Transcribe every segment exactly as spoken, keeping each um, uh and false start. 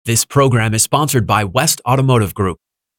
This program is sponsored by West Automotive Group.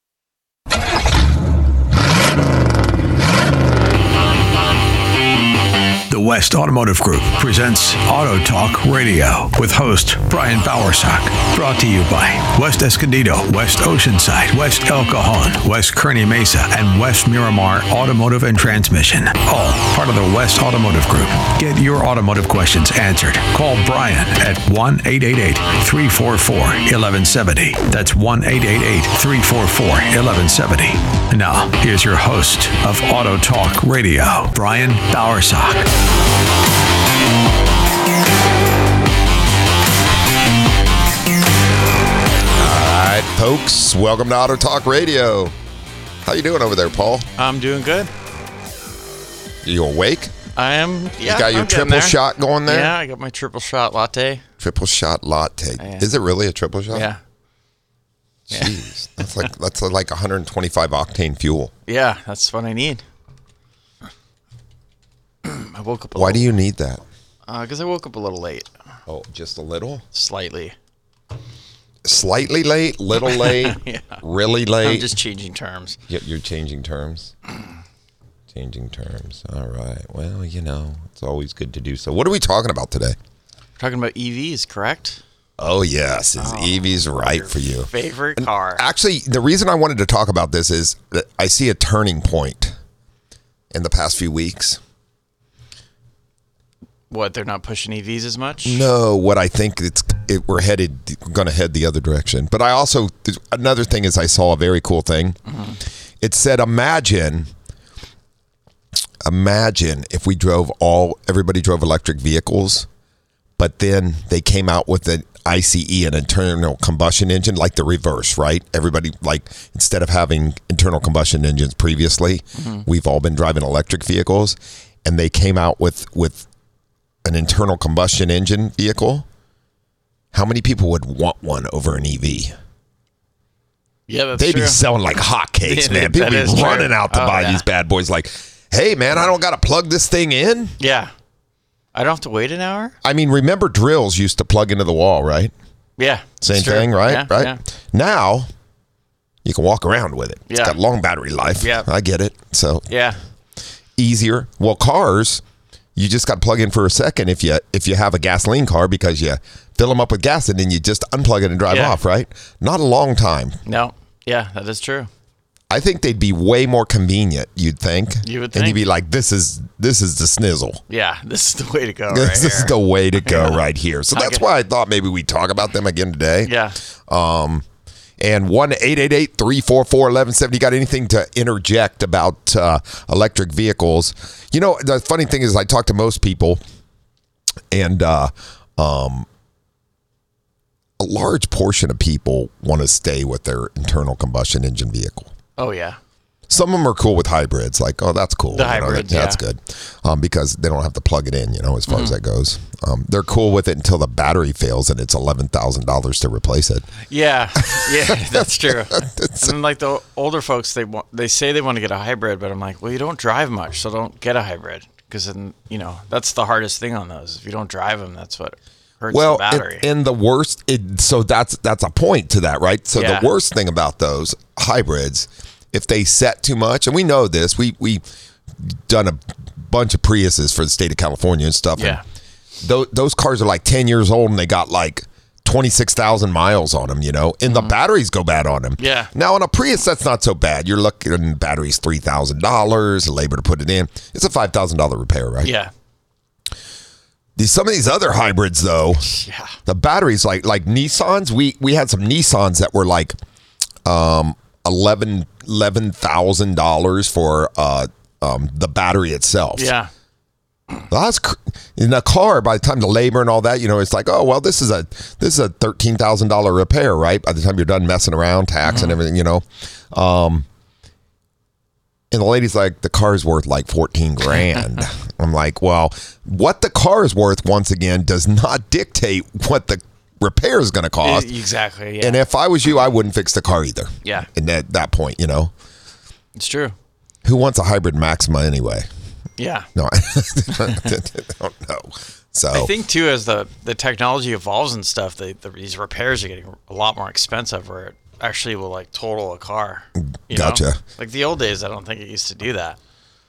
The West Automotive Group presents Auto Talk Radio with host Brian Bowersock. Brought to you by West Escondido, West Oceanside, West El Cajon, West Kearney Mesa, and West Miramar Automotive and Transmission. All part of the West Automotive Group. Get your automotive questions answered. Call Brian at one eight eight eight, three four four, one one seven zero. That's one eight eight eight, three four four, one one seven zero. Now, here's your host of Auto Talk Radio, Brian Bowersock. All right, folks, welcome to Auto Talk Radio. How you doing over there, Paul? I'm doing good. You awake? I am. Yeah, you got your I'm triple there. shot going there? Yeah, I got my triple shot latte. Triple shot latte. Yeah. Is it really a triple shot? Yeah. Jeez, yeah. that's like that's like one hundred twenty-five octane fuel. Yeah, that's what I need. I woke up a Why little, do you need that? Because uh, I woke up a little late. Oh, just a little? Slightly. Slightly late? Little late? Yeah. Really late? I'm just changing terms. You're changing terms? Changing terms. All right. Well, you know, it's always good to do so. What are we talking about today? We're talking about E Vs, correct? Oh, yes. Is oh, E Vs right for you? Favorite and car. Actually, the reason I wanted to talk about this is that I see a turning point in the past few weeks. What, they're not pushing E Vs as much? No, what I think it's it, we're headed, going to head the other direction. But I also, another thing is I saw a very cool thing. Mm-hmm. It said, imagine, imagine if we drove all, everybody drove electric vehicles, but then they came out with an I C E, an internal combustion engine, like the reverse, right? Everybody, like, instead of having internal combustion engines previously, mm-hmm. we've all been driving electric vehicles, and they came out with, with an internal combustion engine vehicle. How many people would want one over an E V? Yeah, that's They'd true. be selling like hotcakes, man. People That be is running true. out to oh, buy yeah. these bad boys like, hey, man, I don't got to plug this thing in. Yeah. I don't have to wait an hour? I mean, remember drills used to plug into the wall, right? Yeah. Same thing, right? Yeah, right. Yeah. Now, you can walk around with it. It's yeah. got long battery life. Yeah. I get it. So yeah. easier. Well, cars, you just got to plug in for a second if you if you have a gasoline car because you fill them up with gas and then you just unplug it and drive yeah. off, right? Not a long time. No. Yeah, that is true. I think they'd be way more convenient, you'd think. You would And think. you'd be like, this is this is the snizzle. Yeah, this is the way to go right This here. is the way to go Yeah. right here. So that's Okay. why I thought maybe we'd talk about them again today. Yeah. Um, and one eight eight eight, three four four, one one seven zero. You got anything to interject about uh, electric vehicles? You know, the funny thing is I talk to most people, and uh, um, a large portion of people want to stay with their internal combustion engine vehicle. Oh, yeah. Some of them are cool with hybrids, like, oh, that's cool. The you know, hybrids, that- That's yeah. good, um, because they don't have to plug it in, you know, as far Mm-hmm. as that goes. Um, they're cool with it until the battery fails and it's eleven thousand dollars to replace it. Yeah, yeah, that's true. And then, like the older folks, they want, they say they want to get a hybrid, but I'm like, well, you don't drive much, so don't get a hybrid because then you know that's the hardest thing on those. If you don't drive them, that's what hurts Well, the battery. and, and the worst, it, so that's that's a point to that, right? So Yeah. the worst thing about those hybrids, if they set too much, and we know this, we we done a bunch of Priuses for the state of California and stuff. Yeah. And those, those cars are like ten years old and they got like twenty-six thousand miles on them, you know, and the batteries go bad on them. Yeah. Now, on a Prius, that's not so bad. You're looking at batteries three thousand dollars, labor to put it in. It's a five thousand dollars repair, right? yeah, These, some of these other hybrids, though, yeah, the batteries, like like Nissans, we, we had some Nissans that were like um, eleven thousand dollars for uh, um, the battery itself. yeah, Well, that's cr- in a car. By the time the labor and all that, you know, it's like, oh well, this is a this is a thirteen thousand dollar repair, right? By the time you're done messing around, tax Mm-hmm. and everything, you know. Um, and the lady's like, the car's worth like fourteen grand. I'm like, well, what the car is worth once again does not dictate what the repair is going to cost. E- exactly. Yeah, And if I was you, I wouldn't fix the car either. Yeah. And at that point, you know, it's true. who wants a hybrid Maxima anyway? Yeah, No, I don't know. So I think too, as the, the technology evolves and stuff, the, the these repairs are getting a lot more expensive. Where it actually will like total a car. You Gotcha. know? Like the old days, I don't think it used to do that.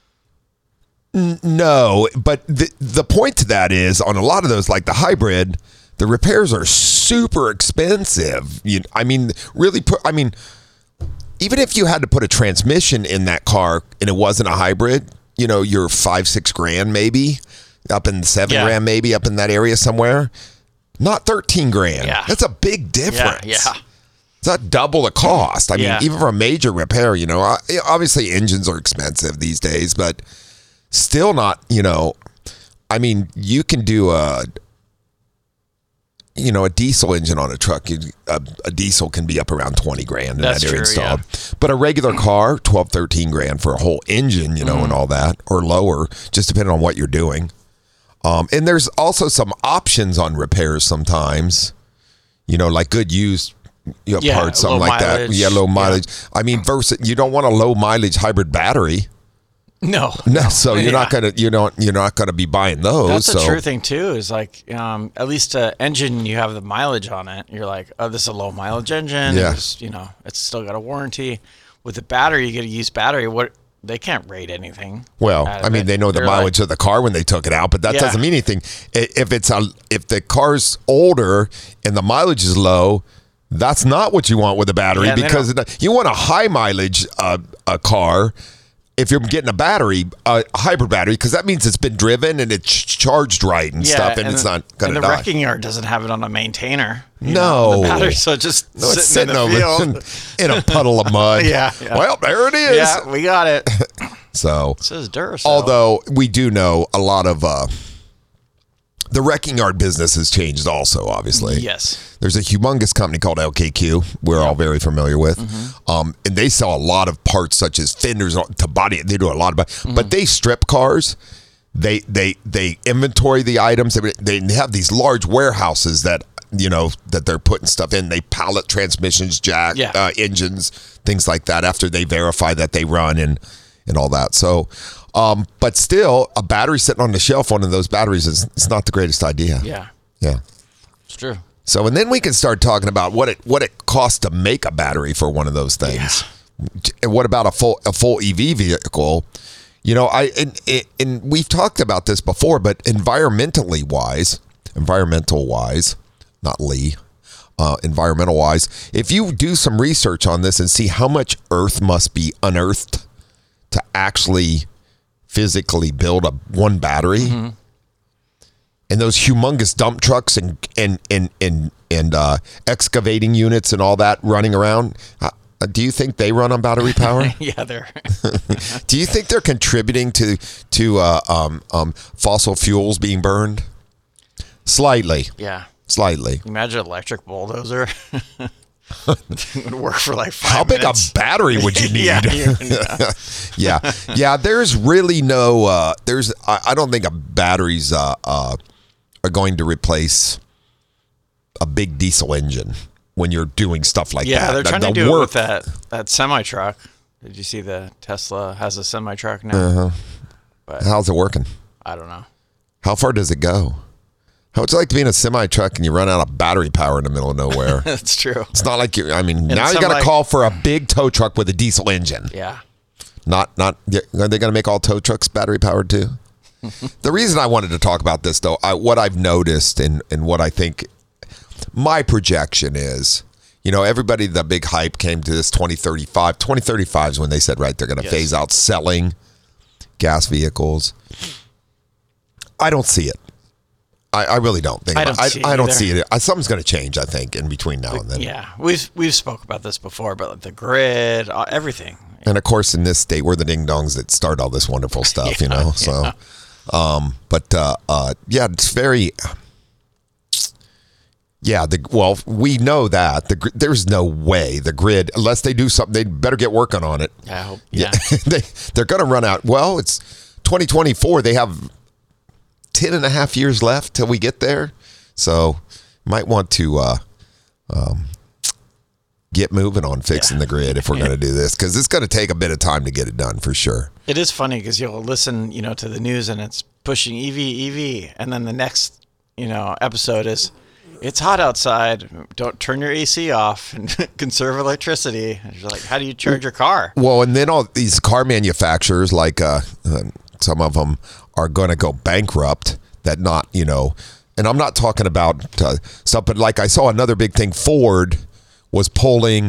No, but the the point to that is on a lot of those, like the hybrid, the repairs are super expensive. You, I mean, really put. I mean, even if you had to put a transmission in that car and it wasn't a hybrid, you know, you're five six grand maybe, up in seven Yeah. grand maybe, up in that area somewhere. Not thirteen grand. Yeah. That's a big difference. Yeah, yeah. It's not double the cost. I mean, Yeah. even for a major repair, you know, I- obviously engines are expensive these days, but still not, you know, I mean, you can do a, you know, a diesel engine on a truck. You- A, a diesel can be up around twenty grand in That's that area true, installed. But a regular car, twelve, thirteen grand for a whole engine, you know, Mm-hmm. and all that, or lower, just depending on what you're doing. Um, and there's also some options on repairs sometimes, you know, like good used you know, Yeah, parts, something low like mileage. that. Yeah, low Yeah. mileage. I mean, versus you don't want a low mileage hybrid battery. No, No, so you're Yeah. not gonna you don't you're not gonna be buying those. That's so a true thing too. Is like um, at least an engine, you have the mileage on it. You're like, oh, this is a low mileage engine. Yeah. It's, you know, it's still got a warranty. With the battery, you get a used battery. What they can't rate anything. Well, out of I mean, it. they know the They're mileage like, of the car when they took it out, but that Yeah. doesn't mean anything. I- If it's a if the car's older and the mileage is low, that's not what you want with a battery Yeah, they because it- you want a high mileage uh, a car. If you're getting a battery, a hybrid battery, because that means it's been driven and it's ch- charged right and yeah, stuff, and, it's the- not going to And the die. wrecking yard doesn't have it on a maintainer. you No. know, the battery, so it's just No, it's sitting, sitting in the over field. in a puddle of mud. Yeah, yeah. Well, there it is. Yeah, we got it. So, It says Duracell. although we do know a lot of uh, the wrecking yard business has changed, also obviously. Yes. There's a humongous company called L K Q we're all very familiar with. Mm-hmm. Um, and they sell a lot of parts such as fenders to body. They do a lot of, Mm-hmm. but they strip cars. They they they inventory the items. They, they have these large warehouses that you know that they're putting stuff in. They pallet transmissions, jack Yeah. uh, engines, things like that. After they verify that they run and and all that. So, um, but still, a battery sitting on the shelf, one of those batteries is it's not the greatest idea. Yeah, Yeah. it's true. So, and then we can start talking about what it what it costs to make a battery for one of those things. And what about a full a full E V vehicle? You know, I and, and we've talked about this before, but environmentally wise, environmental wise, not Lee, uh, environmental wise, if you do some research on this and see how much Earth must be unearthed to actually physically build a one battery. Mm-hmm. And those humongous dump trucks and and and and and uh, excavating units and all that running around. Uh, do you think they run on battery power? Yeah, they're Do you think they're contributing to to uh, um, um, fossil fuels being burned? Slightly, yeah. slightly. Imagine an electric bulldozer. It would work for like five How big minutes. a battery would you need? Yeah, yeah. yeah, yeah. There's really no. Uh, there's. I, I don't think a batteries uh, uh, are going to replace a big diesel engine when you're doing stuff like Yeah, that. they're The- trying the to do work, it with that that semi truck. Did you see the Tesla has a semi truck now? Uh-huh. But How's it working? I don't know. How far does it go? How would you like to be in a semi truck and you run out of battery power in the middle of nowhere? That's true. It's not like you. I mean, now you some got to like- call for a big tow truck with a diesel engine. Yeah. Not, not. yeah, Are they going to make all tow trucks battery powered too? The reason I wanted to talk about this, though, I, what I've noticed and and what I think my projection is, you know, everybody, the big hype came to this twenty thirty-five. twenty thirty-five is when they said, right, they're going to Yes. phase out selling gas vehicles. I don't see it. I, I really don't think. I about- don't see it I, I don't either. see it. I, something's going to change, I think, in between now and then. Yeah. We've we've spoke about this before, but like the grid, uh, everything. And of course, in this state, we're the ding dongs that start all this wonderful stuff, you know. So, um, but uh, uh, yeah, it's very. Yeah, the well, we know that the gr- there's no way the grid, unless they do something, they better get working on it. I hope. Yeah. they they're going to run out. Well, it's twenty twenty-four. They have ten and a half years left till we get there, so might want to uh, um, get moving on fixing Yeah. the grid if we're going to do this, because it's going to take a bit of time to get it done for sure. It is funny because you'll listen, you know, to the news and it's pushing E V, E V, and then the next you know, episode is, it's hot outside. Don't turn your A C off and conserve electricity. And you're like, how do you charge your car? Well, and then all these car manufacturers, like uh, uh, some of them are going to go bankrupt. That not, you know, and I'm not talking about uh, stuff, but like I saw another big thing. Ford was pulling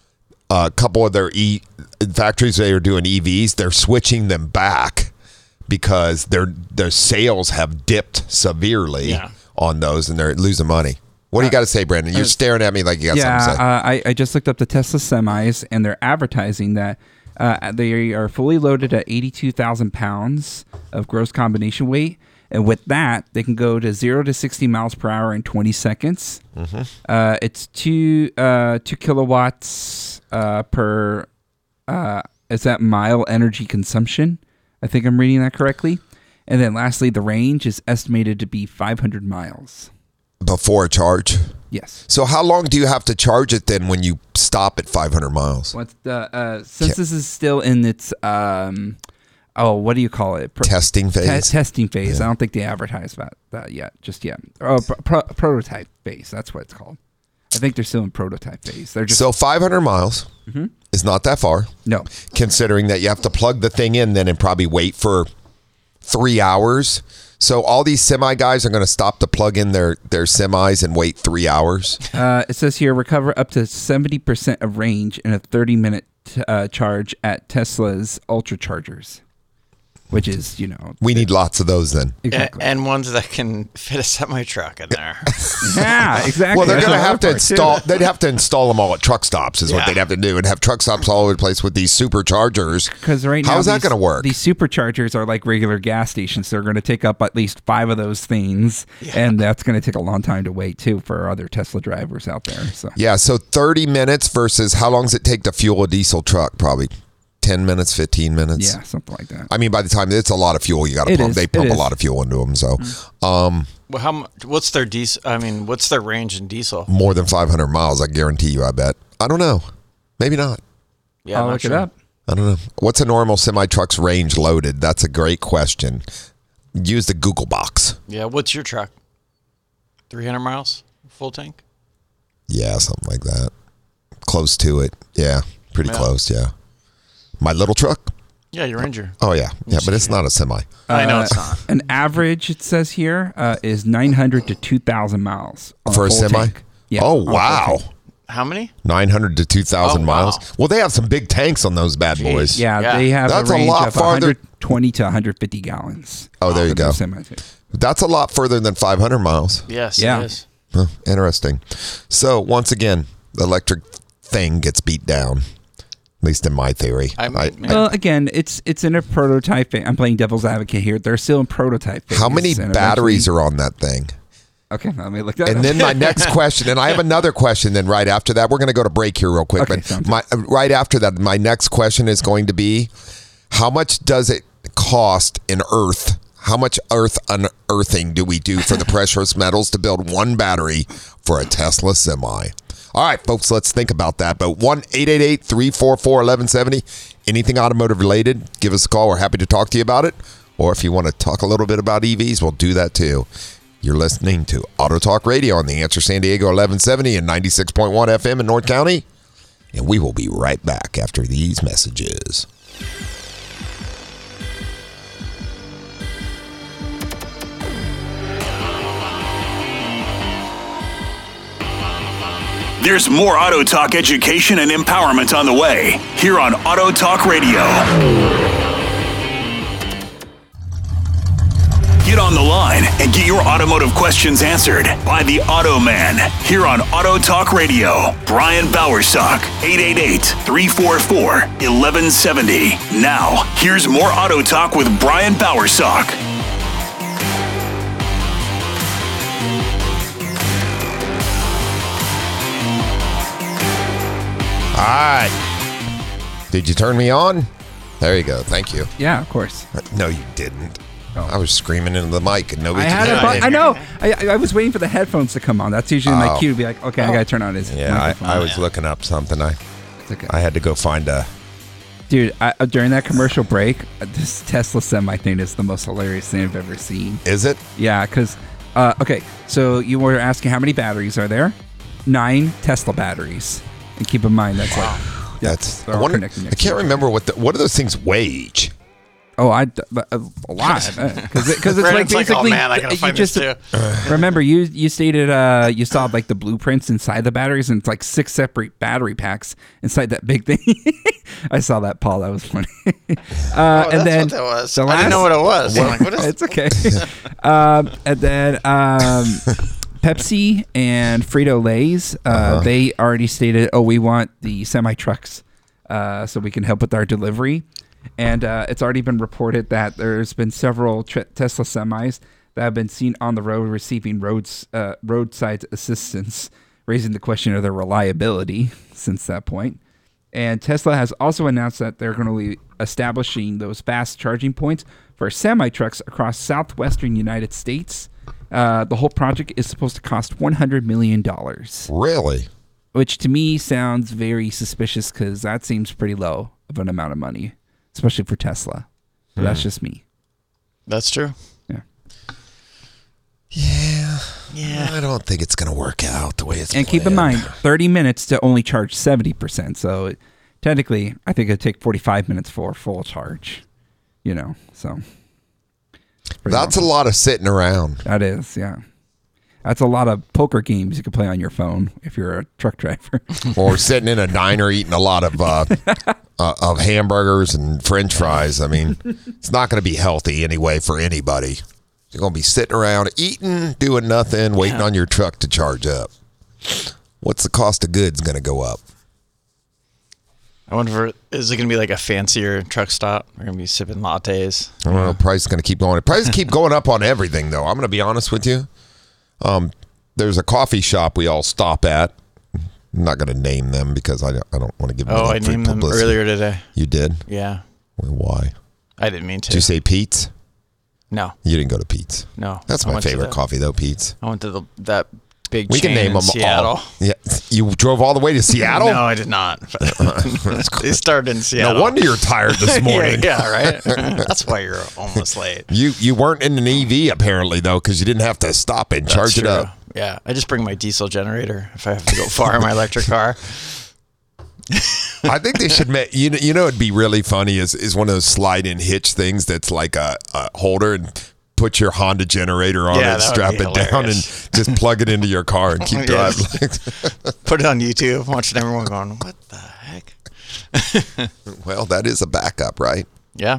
a couple of their e factories. They are doing E Vs. They're switching them back because their their sales have dipped severely Yeah. on those, and they're losing money. What do you got to say, Brandon? You're staring at me like you got yeah, something to say. uh, I, I just looked up the Tesla semis, and they're advertising that uh, they are fully loaded at eighty-two thousand pounds of gross combination weight. And with that, they can go to zero to sixty miles per hour in twenty seconds. Mm-hmm. Uh, it's two uh, two kilowatts uh, per. Uh, is that mile energy consumption? I think I'm reading that correctly. And then lastly, the range is estimated to be five hundred miles. Before a charge. Yes. So how long do you have to charge it then when you stop at five hundred miles? What's the uh, since this is still in its um, oh, what do you call it? Pro- Testing phase? Te- testing phase. I don't think they advertised that, that yet, just yet. Oh, pro- pro- prototype phase. That's what it's called. I think they're still in prototype phase. They're just So five hundred miles Mm-hmm. is not that far, no. considering that you have to plug the thing in then and probably wait for three hours. So all these semi guys are going to stop to plug in their, their semis and wait three hours. Uh, it says here recover up to seventy percent of range in a thirty minute uh, charge at Tesla's Ultra Chargers, which is, you know. We need lots of those then. Exactly. A- and ones that can fit a semi truck in there. yeah, exactly. Well, they're That's going to another have to part, too. install. They'd have to install them all at truck stops, is what Yeah. they'd have to do, and have truck stops all over the place with these superchargers. Because right now, how's that these- going to work? These superchargers are like regular gas stations. They're going to take up at least five of those things, and that's going to take a long time to wait too for other Tesla drivers out there. So Yeah, so thirty minutes versus how long does it take to fuel a diesel truck? Probably ten minutes, fifteen minutes. yeah, something like that. I mean, by the time it's a lot of fuel, you got to It pump. is, They it pump a is. lot of fuel into them, so um, Well, how mu- what's their diesel? I mean, what's their range in diesel? more than five hundred miles, I guarantee you. I bet. I don't know. Maybe not. Yeah, I'll I'm not look sure. it up. I don't know. What's a normal semi truck's range loaded? That's a great question. Use the Google box. Yeah, what's your truck? three hundred miles, full tank. Yeah, something like that. Close to it. Yeah, pretty Yeah. close. Yeah. My little truck. Yeah, your Ranger. Oh yeah, yeah, but it's not a semi. I know Uh, it's not. An average, it says here, uh, is nine hundred to two thousand miles on For a full semi? tank. Yeah, Oh on a full wow. tank. How many? nine hundred to two thousand Oh, wow. miles. Well, they have some big tanks on those bad Jeez. boys. Yeah, Yeah. they have That's a a range lot of farther- one hundred twenty to one hundred fifty gallons. Oh, there you for go. those semis. That's a lot further than five hundred miles. Yes, Yeah. it is. Huh, interesting. So, once again, the electric thing gets beat down, at least in my theory. I mean, man. Well, again, it's it's in a prototype phase. I'm playing devil's advocate here. They're still in prototype phase. how many batteries are on that thing? Okay, let me look that And up. then my next question, and I have another question then right after that. We're going to go to break here real quick. Okay, but sounds my, right after that, my next question is going to be, how much does it cost in Earth? How much Earth unearthing do we do for the precious metals to build one battery for a Tesla semi? All right, folks, let's think about that. But one eight eight eight, three four four, one one seven zero, anything automotive related, give us a call. We're happy to talk to you about it. Or if you want to talk a little bit about E Vs, we'll do that too. You're listening to Auto Talk Radio on the Answer San Diego eleven seventy and ninety-six point one F M in North County. And we will be right back after these messages. There's more Auto Talk education and empowerment on the way here on Auto Talk Radio. Get on the line and get your automotive questions answered by the Auto Man here on Auto Talk Radio. Brian Bowersock, eight eight eight, three four four, one one seven zero. Now, here's more Auto Talk with Brian Bowersock. All right. Did you turn me on? There you go. Thank you. Yeah, of course. No, you didn't. I was screaming into the mic and nobody I could had hear it. me. bu- I know. I, I was waiting for the headphones to come on. That's usually my Oh. cue to be like, okay, I gotta turn on his Yeah, microphone. I, I was looking up something. I It's okay. I had to go find a. Dude, I, uh, during that commercial break, uh, this Tesla semi thing is the most hilarious thing I've ever seen. Is it? Yeah, because Uh, okay, so you were asking how many batteries are there? Nine Tesla batteries. And keep in mind that's like yeah, That's. they're I, all wonder, connected I next can't to each remember what the, what do those things weigh each? Oh, I a lot because it, it's like Brandon's like, basically oh man, I gotta you find just this too. remember you you stated uh, you saw like the blueprints inside the batteries and it's like six separate battery packs inside that big thing. I saw that, Paul. That was funny. uh, Oh, and that's then what that was. the I last- didn't know what it was. I'm like, what is it's okay. um, and then um, Pepsi and Frito-Lay's, uh, Uh-huh. they already stated, oh, we want the semi trucks uh, so we can help with our delivery. And uh, it's already been reported that there's been several tre- Tesla semis that have been seen on the road receiving roads uh, roadside assistance, raising the question of their reliability since that point. And Tesla has also announced that they're going to be establishing those fast charging points for semi trucks across southwestern United States. Uh, the whole project is supposed to cost one hundred million dollars, Really? which to me sounds very suspicious because that seems pretty low of an amount of money, especially for Tesla. But that's just me. That's true. Yeah. Yeah. Yeah. I don't think it's going to work out the way it's And keep in planned. mind, thirty minutes to only charge seventy percent. So it, technically, I think it'd take forty-five minutes for a full charge. You know, so. pretty That's a long. lot of sitting around. That is, yeah. That's a lot of poker games you can play on your phone if you're a truck driver. Or sitting in a diner eating a lot of uh, uh, of hamburgers and French fries. I mean, it's not going to be healthy anyway for anybody. You're going to be sitting around eating, doing nothing, waiting on your truck to charge up. What's the cost of goods going to go up? I wonder if is it going to be like a fancier truck stop? We're going to be sipping lattes. I don't know. Price is going to keep going. Prices keep going up on everything, though. I'm going to be honest with you. Um, there's a coffee shop we all stop at. I'm not going to name them because I, I don't want to give them Oh, I any free named them publicity. earlier today. You did? Yeah. Well, why? I didn't mean to. Did you say Pete's? No, You didn't go to Pete's. no. That's I my went to favorite the- coffee, though, Pete's. I went to the that big We chain can name in them Seattle. all. Yeah, you drove all the way to Seattle? No, I did not. They started in Seattle. No wonder you're tired this morning. yeah, right. That's why you're almost late. You you weren't in an E V apparently though, because you didn't have to stop and charge That's it true. up. Yeah, I just bring my diesel generator if I have to go far in my electric car. I think they should make you know you know it'd be really funny is is one of those slide in hitch things that's like a, a holder and put your Honda generator on Yeah, it, that would strap be it down, and hilarious. just plug it into your car and keep Yes. driving. Put it on YouTube, watching everyone going, "What the heck?" Well, that is a backup, right? Yeah.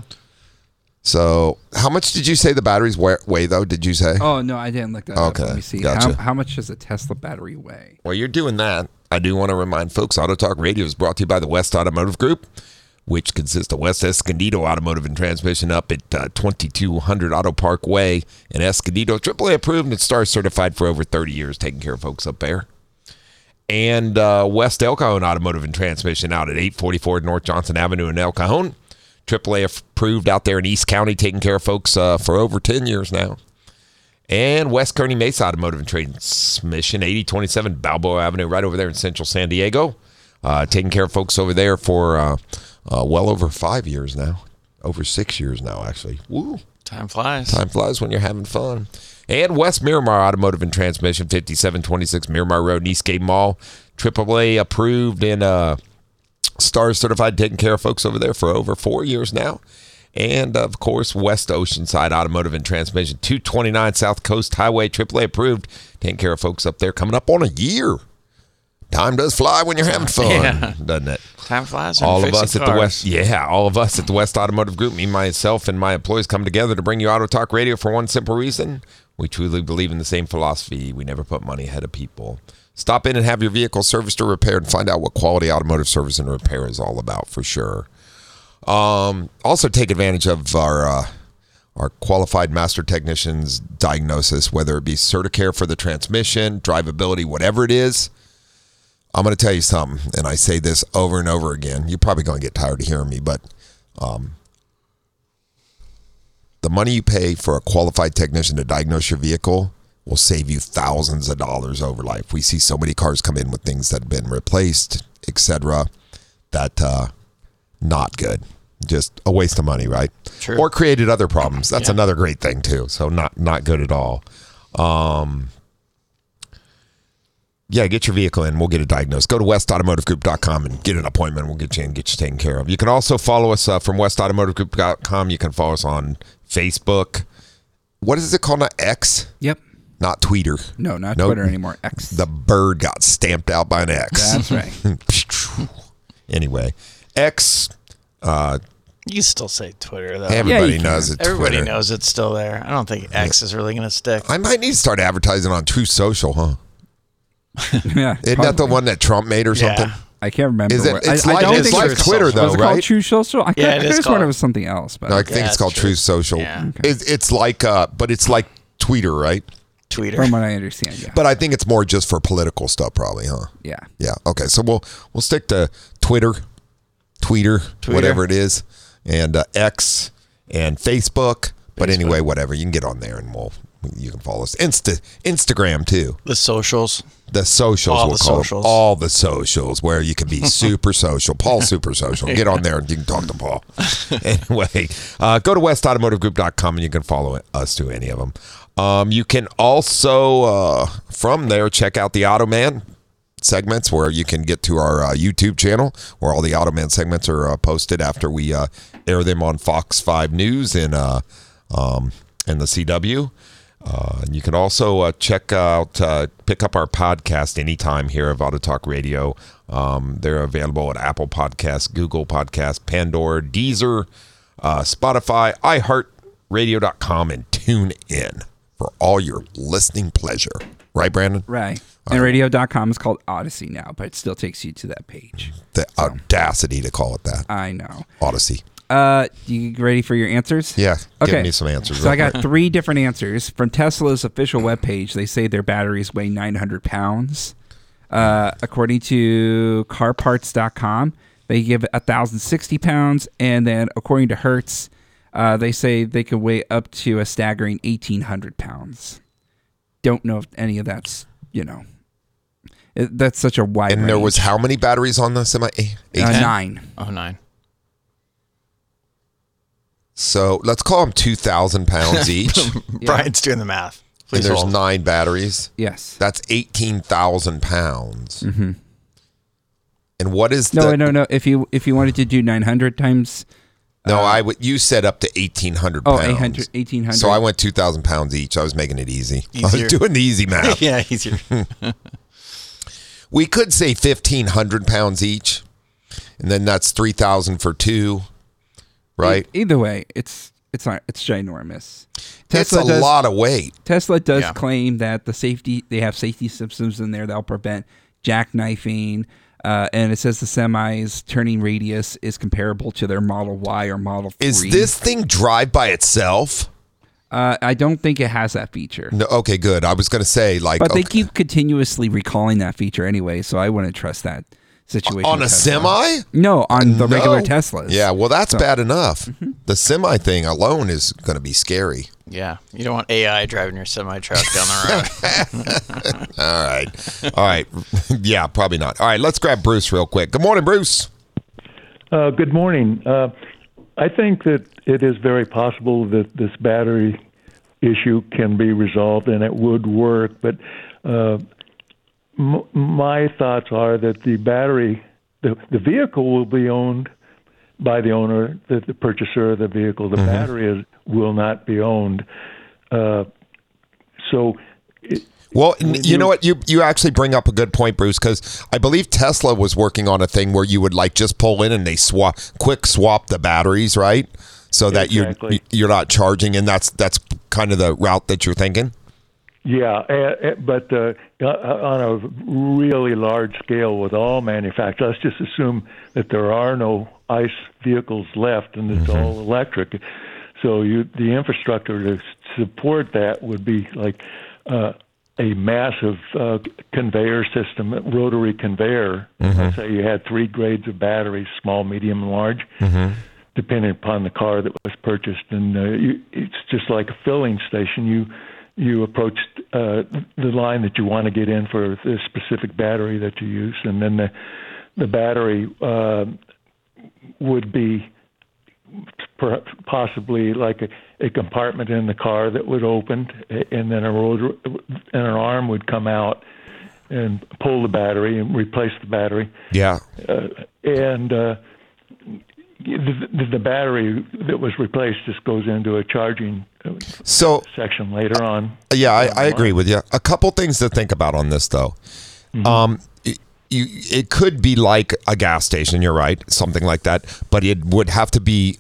So, how much did you say the batteries weigh, weigh though? Did you say? Oh, no, I didn't look that up. Okay, Let me see. gotcha. How, how much does a Tesla battery weigh? Well, you're doing that. I do want to remind folks, Auto Talk Radio is brought to you by the West Automotive Group, which consists of West Escondido Automotive and Transmission up at uh, twenty-two hundred Auto Park Way in Escondido. triple A approved and STAR certified for over thirty years, taking care of folks up there. And uh, West El Cajon Automotive and Transmission out at eight forty-four North Johnson Avenue in El Cajon. triple A approved out there in East County, taking care of folks uh, for over ten years now. And West Kearney Mesa Automotive and Transmission, eighty twenty-seven Balboa Avenue, right over there in central San Diego. Uh, taking care of folks over there for uh, uh, well over five years now. Over six years now, actually. Woo. Time flies. Time flies when you're having fun. And West Miramar Automotive and Transmission, fifty-seven twenty-six Miramar Road in Eastgate Mall. triple A approved and uh, STAR certified, taking care of folks over there for over four years now. And, of course, West Oceanside Automotive and Transmission, two twenty-nine South Coast Highway, triple A approved, taking care of folks up there, coming up on a year. Time does fly when you're having fun, Yeah. doesn't it? Time flies. when All you're of us fixing at the cars. West, yeah, all of us at the West Automotive Group, me, myself, and my employees come together to bring you Auto Talk Radio for one simple reason. We truly believe in the same philosophy. We never put money ahead of people. Stop in and have your vehicle serviced or repaired and find out what quality automotive service and repair is all about for sure. Um, also take advantage of our uh, our qualified master technicians diagnosis, whether it be Certicare for the transmission, drivability, whatever it is. I'm going to tell you something, and I say this over and over again. You're probably going to get tired of hearing me, but um, the money you pay for a qualified technician to diagnose your vehicle will save you thousands of dollars over life. We see so many cars come in with things that have been replaced, et cetera, that uh, not good. Just a waste of money, right? True. Or created other problems. That's Yeah. another great thing too. So not not good at all. Um, yeah, get your vehicle in. We'll get it diagnosed. Go to west automotive group dot com and get an appointment. We'll get you in, get you taken care of. You can also follow us uh, from west automotive group dot com. You can follow us on Facebook. What is it called now? X? Yep. Not Twitter. No, not Nope. Twitter anymore. X. The bird got stamped out by an X. That's right. Anyway, X. Uh, You still say Twitter, though. everybody you knows can. it's Everybody Twitter. knows it's still there. I don't think X is really going to stick. I might need to start advertising on True Social, huh? yeah. Isn't that the one that Trump made or something? Yeah. I can't remember. Is it? what- It's I, I like, don't it's think like it's Twitter, was though, it right? called True Social? I, Yeah, I it could is have sworn it called- was something else. But No, I think Yeah, it's called it's True true. Social. Yeah. It's, it's like, uh, but it's like Twitter, right? Tweeter. from what I understand, yeah. But I think it's more just for political stuff, probably, huh? yeah. Yeah. Okay. So we'll we'll stick to Twitter, Tweeter, Tweeter. whatever it is, and uh, X and Facebook. But Facebook. anyway, whatever. You can get on there, and we'll you can follow us. Insta Instagram too. The socials. The socials. All we'll the call them. socials. All the socials where you can be super social. Paul super social. Get on there and you can talk to Paul. Anyway, uh, go to west automotive group dot com and you can follow us to any of them. Um, you can also, uh, from there, check out the Automan segments where you can get to our uh, YouTube channel where all the Automan segments are uh, posted after we uh, air them on Fox five News and, uh, um, and the C W. Uh, you can also uh, check out, uh, pick up our podcast anytime here of Auto Talk Radio. Um, they're available at Apple Podcasts, Google Podcasts, Pandora, Deezer, uh, Spotify, i heart radio dot com, and tune in for all your listening pleasure. Right, Brandon? Right. And radio dot com is called Odyssey now, but it still takes you to that page. The audacity to call it that. I know. Odyssey. Uh, you ready for your answers? Yeah. Okay. Give me some answers. So real I got quick. three different answers from Tesla's official webpage. They say their batteries weigh nine hundred pounds. Uh, according to car parts dot com, they give one thousand sixty pounds. And then according to Hertz, uh, they say they could weigh up to a staggering eighteen hundred pounds. Don't know if any of that's, you know, it, that's such a wide And range. there was how many batteries on the semi? Eight? uh, nine. Oh, nine. So let's call them two thousand pounds each. Brian's doing the math. And Please there's hold. nine batteries. Yes. That's eighteen thousand pounds. Mm-hmm. And what is No, the... no, no. If you if you wanted to do nine hundred times, No, I would. You said up to eighteen hundred oh, pounds. eight hundred, eighteen hundred. So I went two thousand pounds each. I was making it easy. I was Easier. doing the easy math. Yeah, easier. We could say fifteen hundred pounds each, and then that's three thousand for two, right? E- either way, it's it's not it's ginormous. It's a does, lot of weight. Tesla does Yeah. claim that the safety they have safety systems in there that'll prevent jackknifing, uh, and it says the semi's turning radius is comparable to their Model Y or Model three. Is this thing drive by itself? Uh, I don't think it has that feature, No. Okay, good. I was going to say like, but they okay, keep continuously recalling that feature anyway, so I wouldn't trust that situation. on with a Tesla. semi. No, on the No. regular Teslas. Yeah, well, that's So- bad enough. The semi thing alone is going to be scary. Yeah. You don't want A I driving your semi truck down the road. All right. All right. Yeah, probably not. All right, let's grab Bruce real quick. Good morning, Bruce. Uh, good morning. Uh, I think that it is very possible that this battery issue can be resolved and it would work, but uh, m- my thoughts are that the battery, the, the vehicle will be owned by the owner, the, the purchaser of the vehicle. The battery is, will not be owned. Uh, so it, Well, n- you know what? You you actually bring up a good point, Bruce, because I believe Tesla was working on a thing where you would like just pull in and they swap, quick swap the batteries, right? So that Exactly. you're you're not charging, and that's that's kind of the route that you're thinking. Yeah, uh, uh, but uh, uh, on a really large scale with all manufacturers, let's just assume that there are no ICE vehicles left and it's all electric. So you, the infrastructure to support that would be like uh, a massive uh, conveyor system, rotary conveyor. Let's say you had three grades of batteries, small, medium, and large, depending upon the car that was purchased. And uh, you, it's just like a filling station. You you approach uh, the line that you want to get in for the specific battery that you use, and then the the battery uh, would be perhaps possibly like a, a compartment in the car that would open, and then a rotor and an arm would come out and pull the battery and replace the battery. Yeah. Uh, and uh, the, the battery that was replaced just goes into a charging So section later on. Yeah, I, I agree with you. A couple things to think about on this, though. Mm-hmm. Um, it, you, it could be like a gas station. You're right, something like that. But it would have to be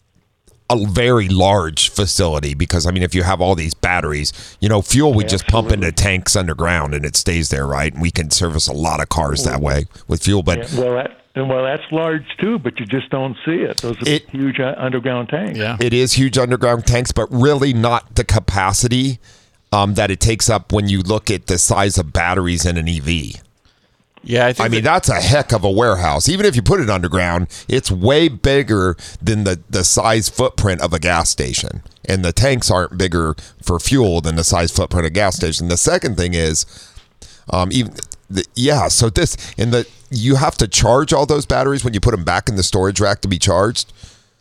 a very large facility because, I mean, if you have all these batteries, you know, fuel we just pump into tanks underground and it stays there, right? And we can service a lot of cars that way with fuel. But yeah, well, that, well, that's large too, but you just don't see it. Those are it, huge underground tanks. Yeah, it is huge underground tanks, but really not the capacity um, that it takes up when you look at the size of batteries in an E V. Yeah, I think I mean, that's a heck of a warehouse. Even if you put it underground, it's way bigger than the, the size footprint of a gas station. And the tanks aren't bigger for fuel than the size footprint of a gas station. The second thing is, um, even the, yeah, so this, and the you have to charge all those batteries when you put them back in the storage rack to be charged.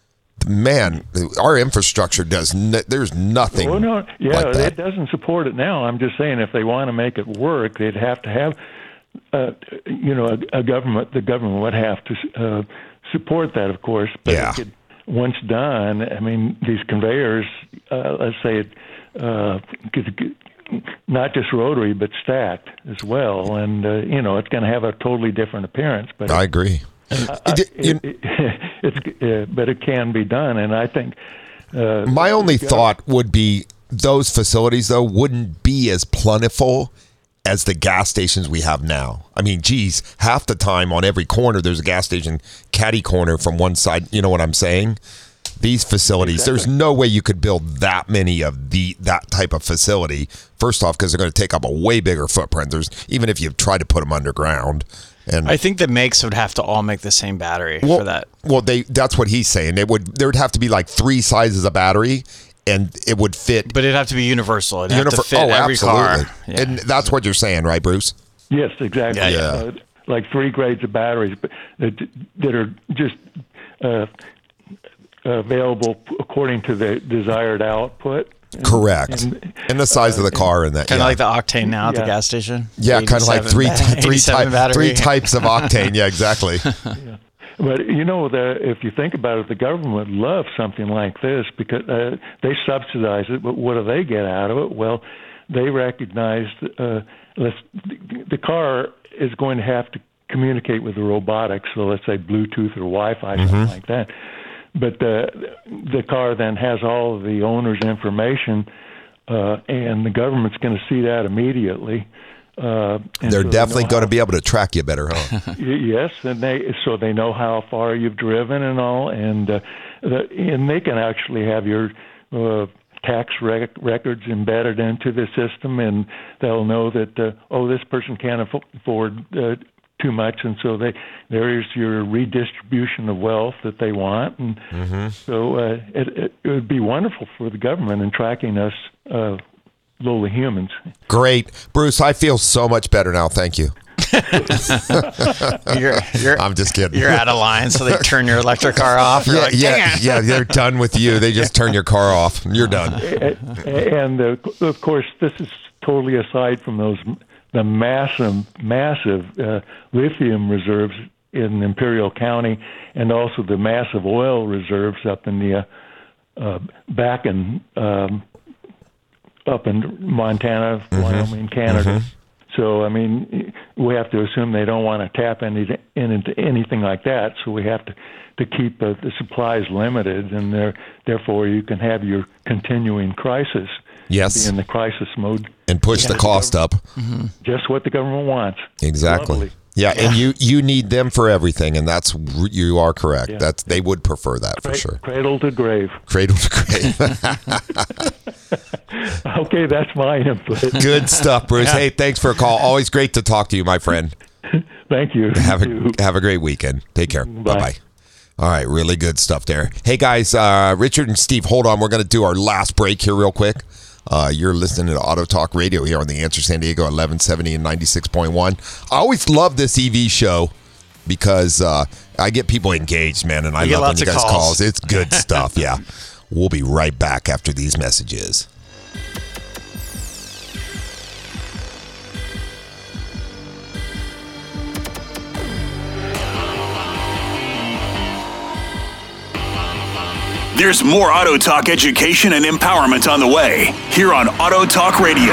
Man, our infrastructure does, n- there's nothing. Oh, no, yeah, like that. It doesn't support it now. I'm just saying if they want to make it work, they'd have to have Uh, you know, a, a government, the government would have to uh, support that, of course. But yeah. it could, once done, I mean, these conveyors, uh, let's say, it, uh, could, not just rotary, but stacked as well. And, uh, you know, it's going to have a totally different appearance. But I agree. Uh, it, it, it, it's, uh, but it can be done. And I think. Uh, My only thought would be those facilities, though, wouldn't be as plentiful as the gas stations we have now. I mean, geez, half the time on every corner, there's a gas station catty corner from one side. You know what I'm saying? These facilities, exactly. There's no way you could build that many of the that type of facility. First off, because they're going to take up a way bigger footprint. There's even if you try to put them underground. And I think the makes would have to all make the same battery well, for that. Well, they that's what he's saying. It would there would have to be like three sizes of battery. And it would fit. But it'd have to be universal. It'd Univer- have to fit oh, every absolutely. car. Yeah. And that's what you're saying, right, Bruce? Yes, exactly. Yeah, yeah. Uh, like three grades of batteries that, that are just uh, available according to the desired output. Correct. And, and the size uh, of the car and that. Kind of yeah. like the octane now at yeah. the gas station. Yeah, kind of like three, three, type, three types of octane. Yeah, exactly. yeah. But, you know, the, if you think about it, the government loves something like this because uh, they subsidize it, but what do they get out of it? Well, they recognize uh, let's, the car is going to have to communicate with the robotics, so let's say Bluetooth or Wi-Fi, mm-hmm. something like that. But uh, the car then has all of the owner's information, uh, and the government's going to see that immediately. Uh, They're so definitely they going to be able to track you better, huh? Yes, and they so they know how far you've driven and all, and uh, the, and they can actually have your uh, tax rec- records embedded into the system, and they'll know that uh, oh, this person can't afford uh, too much, and so they there is your redistribution of wealth that they want, and mm-hmm. so uh, it, it, it would be wonderful for the government in tracking us. Uh, lowly humans. Great. Bruce, I feel so much better now. Thank you. you're, you're, I'm just kidding. You're out of line, so they turn your electric car off. You're yeah, like, yeah, yeah, they're done with you. They just turn your car off. You're done. And, uh, of course, this is totally aside from those the massive, massive uh, lithium reserves in Imperial County and also the massive oil reserves up in the uh, uh, back in um, up in Montana, mm-hmm. Wyoming, Canada. Mm-hmm. So, I mean, we have to assume they don't want to tap any, into anything like that. So we have to, to keep uh, the supplies limited, and there, therefore you can have your continuing crisis. Yes. Be in the crisis mode. And push the cost the up. Mm-hmm. Just what the government wants. Exactly. Lovely. Yeah, and you, you need them for everything, and that's you are correct. Yeah. That's they would prefer that for Cra- sure. Cradle to grave. Cradle to grave. Okay, that's my input. Good stuff, Bruce. Yeah. Hey, thanks for a call. Always great to talk to you, my friend. Thank you. Have you a have a great weekend. Take care. Bye bye. All right, really good stuff there. Hey guys, uh, Richard and Steve, hold on. We're going to do our last break here real quick. Uh, you're listening to Auto Talk Radio here on The Answer San Diego, eleven seventy and ninety-six point one. I always love this E V show because uh, I get people engaged, man, and I You get love when lots you of guys calls. calls. It's good stuff. Yeah, we'll be right back after these messages. There's more Auto Talk education and empowerment on the way here on Auto Talk Radio.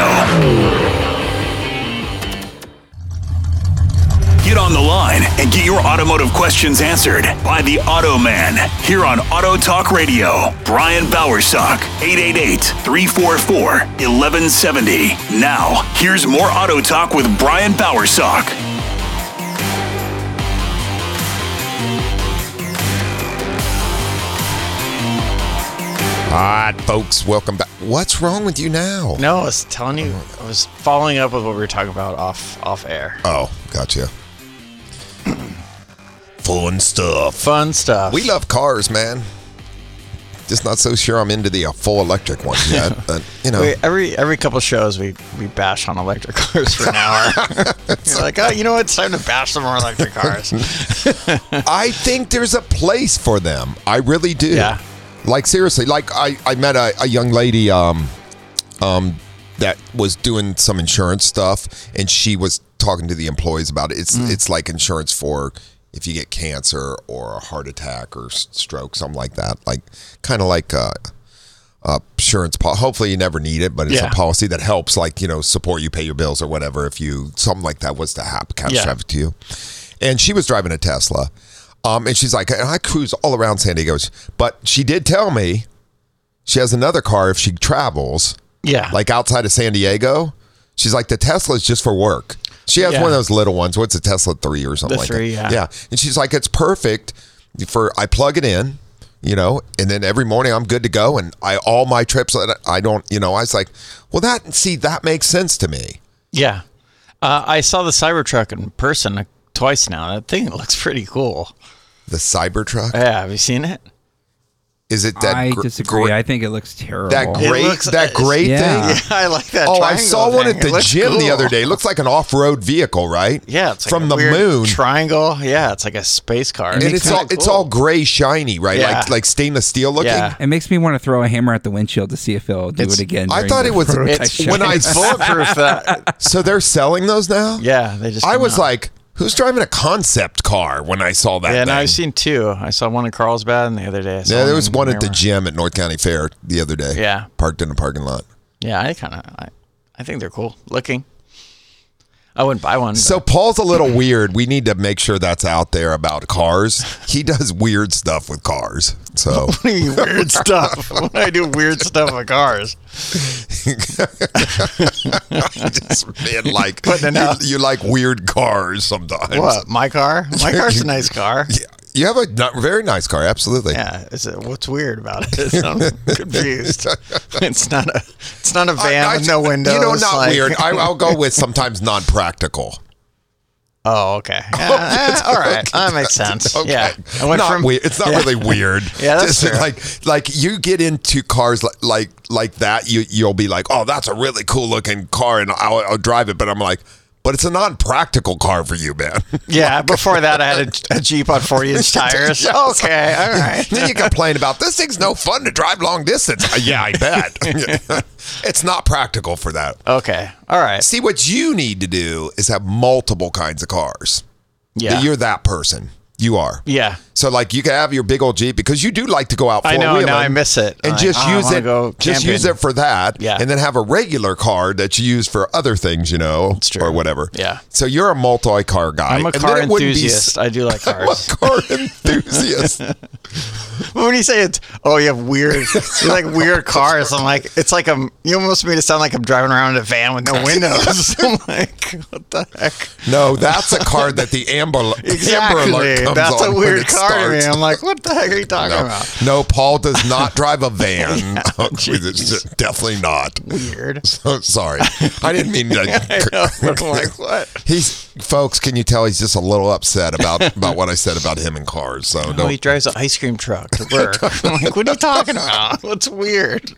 Get on the line and get your automotive questions answered by the Auto Man here on Auto Talk Radio. Brian Bowersock, eight eight eight, three four four, one one seven zero. Now, here's more Auto Talk with Brian Bowersock. All right, folks, welcome back. What's wrong with you now? No, I was telling you, I was following up with what we were talking about off off air. Oh, gotcha. Fun stuff. Fun stuff. We love cars, man. Just not so sure I'm into the uh, full electric ones yet, but you know. We, every every couple shows we, we bash on electric cars for an hour. You're like, oh, you know what? It's time to bash some more electric cars. I think there's a place for them. I really do. Yeah. Like seriously, like I, I met a, a young lady um um that was doing some insurance stuff, and she was talking to the employees about it. It's mm. it's like insurance for if you get cancer or a heart attack or stroke, something like that. Like kind of like a, a insurance policy. Hopefully you never need it, but it's yeah. a policy that helps, like, you know, support you, pay your bills or whatever if you something like that was to happen, catastrophic yeah. to you. And she was driving a Tesla. Um, and she's like, I cruise all around San Diego. But she did tell me she has another car if she travels. Yeah. Like outside of San Diego. She's like, the Tesla is just for work. She has yeah. one of those little ones. What's a Tesla three or something the like three, that? Yeah. Yeah. And she's like, it's perfect for, I plug it in, you know, and then every morning I'm good to go. And I, all my trips, I don't, you know, I was like, well, that, see, that makes sense to me. Yeah. Uh, I saw the Cybertruck in person twice now. That thing looks pretty cool. The Cybertruck? Yeah, have you seen it? Is it that? I gr- disagree. gr- I think it looks terrible. That great, looks- that great yeah. thing. Yeah, I like that. Oh, I triangle saw one thing. at the It looks gym the cool. other day. It looks like an off-road vehicle, right? Yeah, it's like from a the weird moon. triangle. Yeah, it's like a space car. And it's all it's all gray, shiny, right? Yeah. Like like stainless steel looking. Yeah. It makes me want to throw a hammer at the windshield to see if it'll do It's- it again. I during thought the it was- prototype it's show. when I It's bulletproof. That. So they're selling those now? Yeah, they just. I came was out. like, who's driving a concept car when I saw that? Yeah, thing? no, I've seen two. I saw one in Carlsbad, and the other day I saw Yeah, there was in one at the Miramar. gym at North County Fair the other day. Yeah. Parked in a parking lot. Yeah, I kind of, I, I think they're cool looking. I wouldn't buy one. So but- Paul's a little weird. We need to make sure that's out there about cars. He does weird stuff with cars. So weird stuff. When I do weird stuff with cars. just being like Putting it you, out. you like weird cars sometimes. What? My car? My car's a nice car. Yeah, you have a not, very nice car. Absolutely. Yeah. Is it? What's weird about it? I'm confused. It's not a. It's not a van I- I- with no windows. You know, not like- weird. I, I'll go with sometimes non-practical. Oh, okay. Yeah, eh, all right. That makes sense. Okay. Yeah. I went not from weird. It's not yeah. really weird. Yeah, that's Just true. like like you get into cars like like like that. You you'll be like, oh, that's a really cool looking car, and I'll, I'll drive it. But I'm like, but it's a non-practical car for you, man. Yeah. Before that, I had a, a Jeep on forty inch tires. Yes. Okay. All right. Then you complain about this thing's no fun to drive long distance. Uh, yeah, I bet. It's not practical for that. Okay. All right. See, what you need to do is have multiple kinds of cars. Yeah. You're that person. You are. Yeah. So, like, you can have your big old Jeep because you do like to go out I four know, wheeling. now I miss it. And Like, just oh, I use wanna it. go Just camping. use it for that. Yeah. And then have a regular car that you use for other things, you know, It's true. or whatever. Yeah. So you're a multi-car guy. I'm a And then car it wouldn't be enthusiast. I do like I'm a cars. car enthusiast. When you say it's, oh, you have weird, you like weird cars. I'm like, it's like I'm. You almost made it sound like I'm driving around in a van with no windows. I'm like, what the heck? No, that's a car that the Amber, Amber Exactly. Alert comes That's on a when weird it car to me. starts. I'm like, what the heck are you talking No, about? no, Paul does not drive a van. jeez. Definitely not. Weird. So, sorry, I didn't mean to. I know. I'm like, what? He's folks. Can you tell he's just a little upset about about what I said about him and cars? So Oh, he don't. drives an ice cream truck to work. I'm like, what are you talking about? What's weird?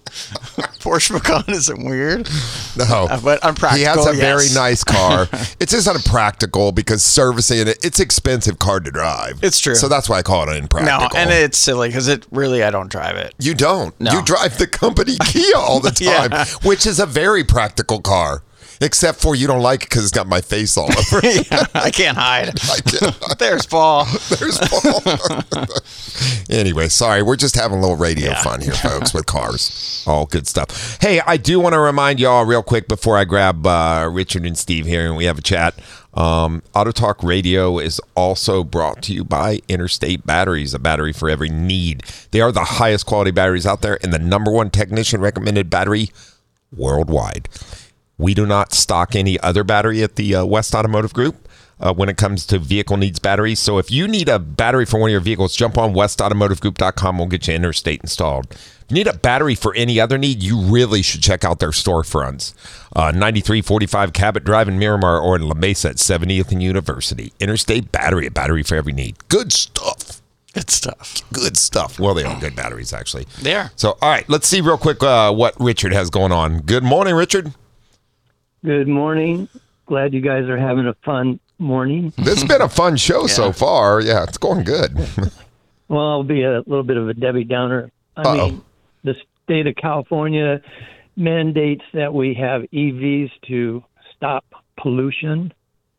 Porsche Macan isn't weird. No, Uh, but unpractical. he has a yes. very nice car. It's just unpractical because servicing it, it's expensive car to drive. It's true. So that's why I call it impractical. No, and it's silly because it really, I don't drive it. You don't. No. You drive the company Kia all the time, Yeah. which is a very practical car. Except for you don't like it because it's got my face all over it. Yeah, I can't hide. I can't. There's Paul. There's Paul. Anyway, sorry. We're just having a little radio Yeah. fun here, folks, with cars. All good stuff. Hey, I do want to remind y'all real quick before I grab uh, Richard and Steve here and we have a chat. Um, Auto Talk Radio is also brought to you by Interstate Batteries, a battery for every need. They are the highest quality batteries out there and the number one technician recommended battery worldwide. We do not stock any other battery at the uh, West Automotive Group uh, when it comes to vehicle needs batteries. So if you need a battery for one of your vehicles, jump on west automotive group dot com. We'll get you Interstate installed. If you need a battery for any other need, you really should check out their storefronts. Uh, ninety-three forty-five Cabot Drive in Miramar or in La Mesa at seventieth and University. Interstate Battery, a battery for every need. Good stuff. Good stuff. Good stuff. Well, they are good batteries, actually. They are. So, all right, let's see real quick uh, what Richard has going on. Good morning, Richard. Good morning. Glad you guys are having a fun morning. This has been a fun show so far. Yeah, it's going good. Well, I'll be a little bit of a Debbie Downer. I Uh-oh. mean, the state of California mandates that we have E Vs to stop pollution.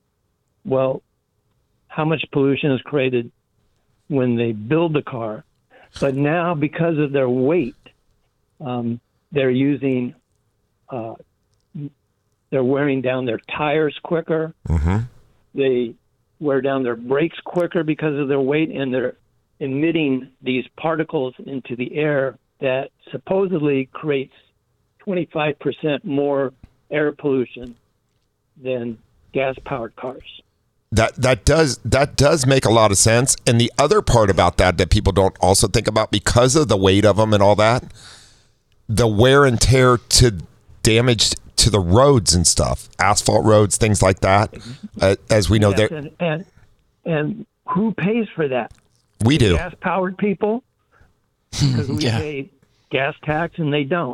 Well, how much pollution is created when they build the car? But now, because of their weight, um, they're using... Uh, They're wearing down their tires quicker. Mm-hmm. They wear down their brakes quicker because of their weight, and they're emitting these particles into the air that supposedly creates twenty-five percent more air pollution than gas-powered cars. That that does that does make a lot of sense. And the other part about that that people don't also think about, because of the weight of them and all that, the wear and tear to damage to the roads and stuff, asphalt roads, things like that. Uh, as we know, Yes, there and, and and who pays for that? we do. Gas-powered people, because we Yeah. pay gas tax and they don't.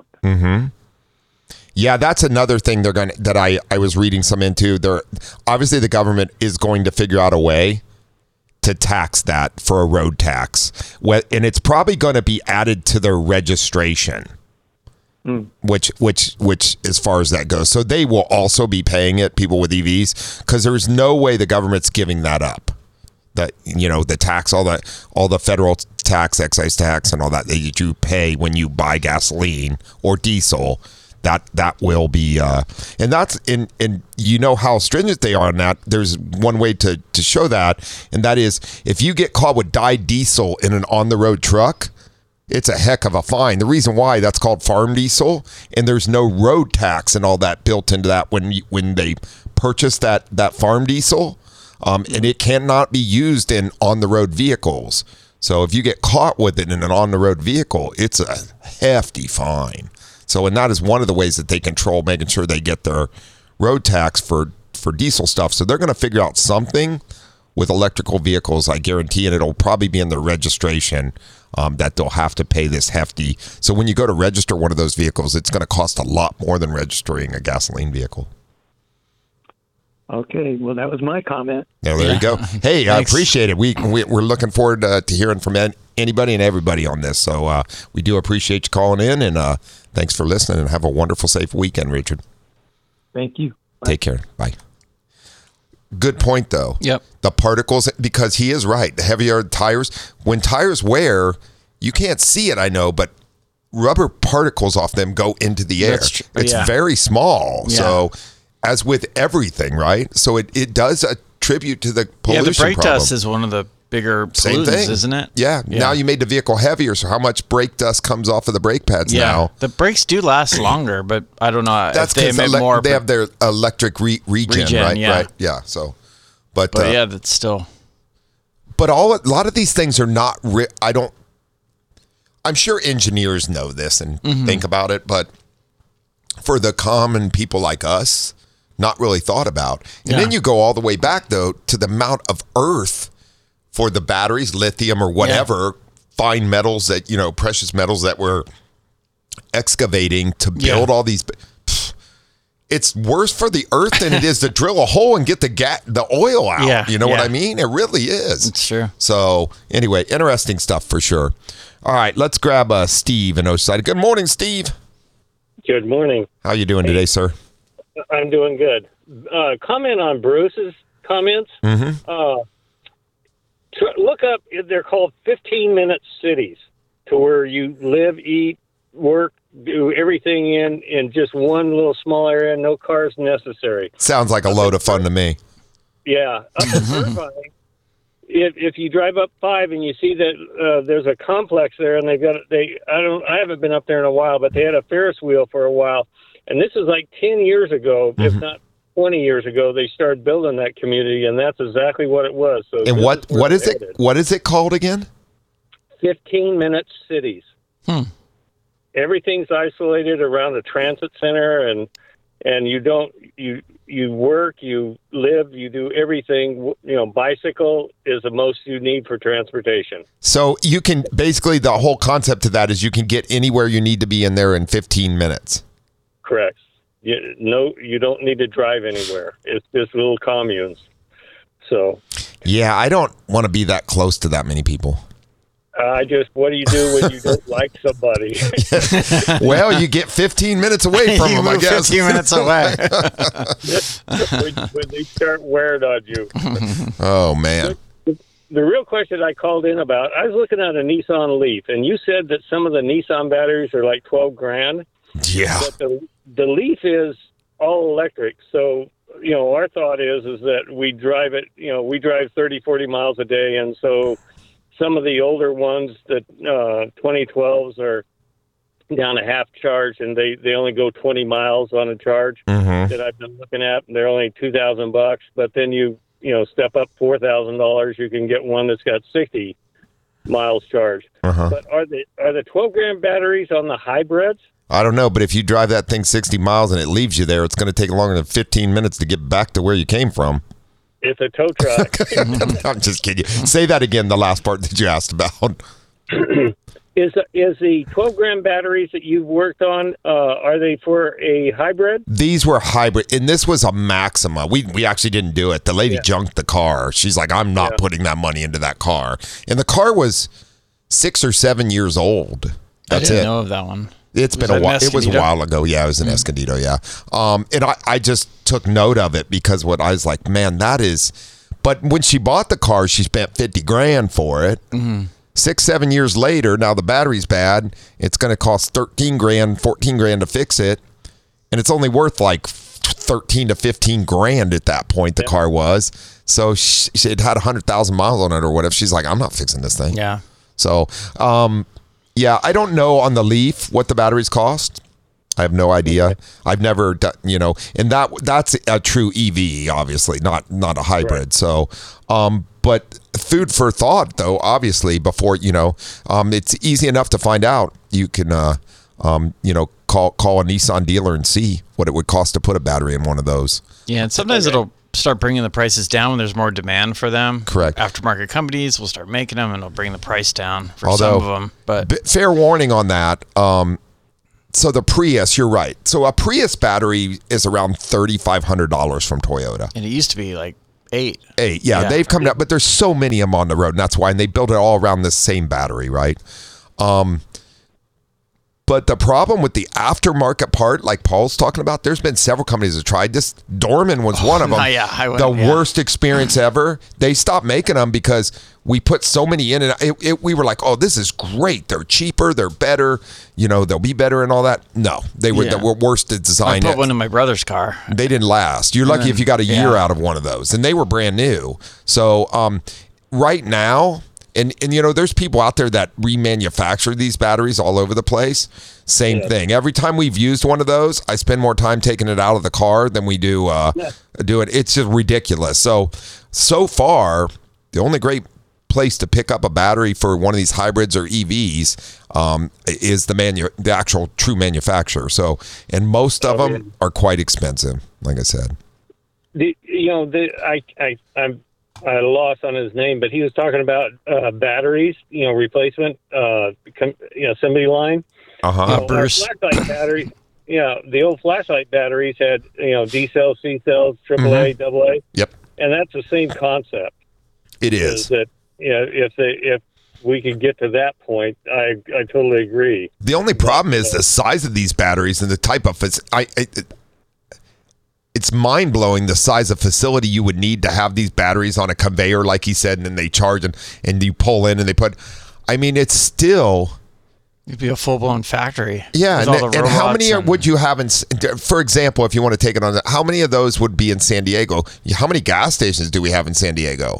Yeah, that's another thing they're going to, that I I was reading some into. They're obviously the government is going to figure out a way to tax that for a road tax, Well, and it's probably going to be added to their registration. Which, which, which, as far as that goes, so they will also be paying it. People with E Vs, because there's no way the government's giving that up. That you know, the tax, all that, all the federal tax, excise tax, and all that that you pay when you buy gasoline or diesel. That that will be, uh, and that's in, and you know how stringent they are on that. There's one way to to show that, and that is if you get caught with dyed diesel in an on the road truck. It's a heck of a fine. The reason why that's called farm diesel, and there's no road tax and all that built into that when you, when they purchase that that farm diesel, um, and it cannot be used in on the road vehicles. So if you get caught with it in an on the road vehicle, it's a hefty fine. So and that is one of the ways that they control making sure they get their road tax for for diesel stuff. So they're going to figure out something with electrical vehicles, I guarantee, and it'll probably be in the registration um, that they'll have to pay this hefty. So when you go to register one of those vehicles, it's going to cost a lot more than registering a gasoline vehicle. Okay, well, that was my comment. Yeah, there you go. Hey, I appreciate it. We, we we're looking forward uh, to hearing from an- anybody and everybody on this. So uh, we do appreciate you calling in, and uh, thanks for listening. And have a wonderful, safe weekend, Richard. Thank you. Take care. Bye. Good point, though. Yep. The particles, because he is right. The heavier tires, when tires wear, you can't see it, I know, but rubber particles off them go into the air. That's true. It's Yeah. very small. Yeah. So, as with everything, right? So, it, it does attribute to the Yeah, pollution the brake problem. dust is one of the bigger Same pollutants, thing. isn't it? Yeah. Now you made the vehicle heavier, so how much brake dust comes off of the brake pads Yeah, now? the brakes do last longer, but I don't know That's if they because emit more. they have their electric re- regen, Regen, right? yeah. Right. Yeah. So, but, but uh, yeah, that's still. But all a lot of these things are not. Ri- I don't. I'm sure engineers know this and think about it, but for the common people like us, not really thought about. And Yeah. then you go all the way back though to the amount of earth for the batteries, lithium or whatever, fine metals that you know, precious metals that were excavating to build Yeah. all these. Pfft, it's worse for the earth than it is to drill a hole and get the ga- the oil out. Yeah, You know what yeah. I mean? It really is. It's true. So anyway, interesting stuff for sure. All right, let's grab uh, Steve in Oceanside. Good morning, Steve. Good morning. How you doing today, sir? I'm doing good. Uh, comment on Bruce's comments. Mm-hmm. Uh, tr- look up, they're called fifteen-minute cities, to where you live, eat, work, do everything in, in just one little small area, no cars necessary. Sounds like a load of fun to me. Yeah. Up in Irvine, if, if you drive up five and you see that uh, there's a complex there, and they've got, they, I don't, I haven't been up there in a while, but they had a Ferris wheel for a while. And this is like ten years ago, if not twenty years ago, they started building that community, and that's exactly what it was. So And this what is where what is it's it? headed. What is it called again? fifteen-minute cities. Hmm. Everything's isolated around a transit center, and and you don't you you work, you live, you do everything. You know, bicycle is the most you need for transportation. So you can basically the whole concept of that is you can get anywhere you need to be in there in fifteen minutes. Correct. You, no, you don't need to drive anywhere. It's just little communes. So Yeah, I don't want to be that close to that many people. I just, what do you do when you don't like somebody? Well, you get fifteen minutes away from You them, I move guess. fifteen minutes away. when, when they start wearing on you. Oh man. The real question I called in about, I was looking at a Nissan Leaf, and you said that some of the Nissan batteries are like twelve grand. Yeah. But the the Leaf is all electric, so you know our thought is is that we drive it. You know, we drive thirty, forty miles a day, and so some of the older ones, that uh, twenty twelves, are down a half charge, and they, they only go twenty miles on a charge. Mm-hmm. That I've been looking at, and they're only two thousand bucks. But then you you know step up four thousand dollars, you can get one that's got sixty miles charged. Uh-huh. But are the are the twelve gram batteries on the hybrids? I don't know, but if you drive that thing sixty miles and it leaves you there, it's going to take longer than fifteen minutes to get back to where you came from. It's a tow truck. I'm just kidding you. Say that again, the last part that you asked about. Is is the twelve gram batteries that you've worked on, uh, are they for a hybrid? These were hybrid, and this was a Maxima. We we actually didn't do it. The lady Yeah. junked the car. She's like, I'm not Yeah. putting that money into that car. And the car was six or seven years old. I That's didn't it. know of that one. It's Was been a that in while. It was a Escondido? while ago. Yeah, it was in Escondido. Yeah. Um, and I, I just took note of it because what I was like, man, that is. But when she bought the car, she spent fifty grand for it. Mm-hmm. Six, seven years later, now the battery's bad. It's going to cost thirteen grand, fourteen grand to fix it, and it's only worth like thirteen to fifteen grand at that point. The car was. So she, she it had a hundred thousand miles on it or whatever. She's like, I'm not fixing this thing. Yeah. So, um, yeah, I don't know on the Leaf what the batteries cost. I have no idea. I've never done, you know, and that that's a true E V, obviously, not not a hybrid. Right. So, um, but food for thought, though, obviously, before, you know, um, it's easy enough to find out. You can, uh, um, you know, call call a Nissan dealer and see what it would cost to put a battery in one of those. Yeah, and sometimes it'll start bringing the prices down when there's more demand for them. Correct. Aftermarket companies will start making them, and it'll bring the price down for Although, some of them. But B- fair warning on that. Um, so the Prius, you're right. So a Prius battery is around thirty-five hundred dollars from Toyota. and it used to be like eight. Eight, yeah, Yeah. they've come down, but there's so many of them on the road, and that's why. And they build it all around this same battery, right? Um, but the problem with the aftermarket part, like Paul's talking about, there's been several companies that tried this. Dorman was one of them. yeah, I went- the yeah. worst experience ever. They stopped making them because we put so many in, and it, it, we were like, "Oh, this is great. They're cheaper. They're better. You know, they'll be better and all that." No, they were Yeah. the worst at I design. put one in my brother's car. They didn't last. You're lucky if you got a year yeah. out of one of those, and they were brand new. So um, right now, and and you know, there's people out there that remanufacture these batteries all over the place. Same thing. Every time we've used one of those, I spend more time taking it out of the car than we do uh, do it. It's just ridiculous. So so far, the only great place to pick up a battery for one of these hybrids or E Vs um, is the manu- the actual true manufacturer. So, and most of them are quite expensive, like I said. The, you know, the, I, I, I'm at a loss on his name, but he was talking about uh, batteries, you know, replacement, uh, com, you know, assembly line. Uh-huh. You know, our Bruce. flashlight batteries, yeah, the old flashlight batteries had, you know, D cells, C cells, triple A, Mhm. double A. Yep. And that's the same concept. It Is is. that, you know, if they, if we could get to that point, I I totally agree. The only problem is the size of these batteries and the type of fac- I, I it's mind blowing the size of facility you would need to have these batteries on a conveyor, like he said, and then they charge and, and you pull in and they put. I mean, it's still. It'd be a full blown factory. Yeah, with and, all the and how robots many are, and- would you have in? For example, if you want to take it on, how many of those would be in San Diego? How many gas stations do we have in San Diego?